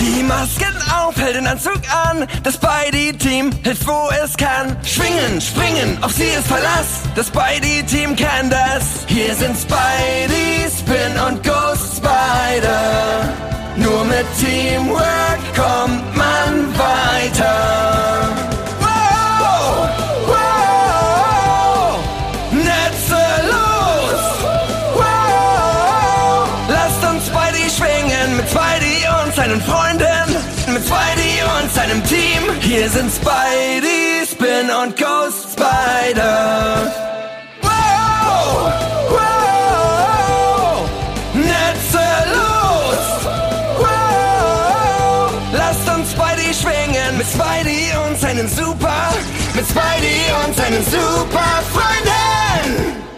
Die Masken auf, hält den Anzug an. Das Spidey-Team hilft, wo es kann. Schwingen, springen, auf sie ist Verlass. Das Spidey-Team kann das. Hier sind Spidey, Spin und Ghost Spider. Nur mit Teamwork kommt man weiter. Wow, wow, Netze los. Wow, lasst uns Spidey schwingen mit Spidey und seinen Freunden. Mit Spidey und seinem Team. Hier sind Spidey, Spin und Ghost Spider. Wow, wow, Netze los. Wow, lasst uns Spidey schwingen mit Spidey und seinen Super, mit Spidey und seinen Super Freunden.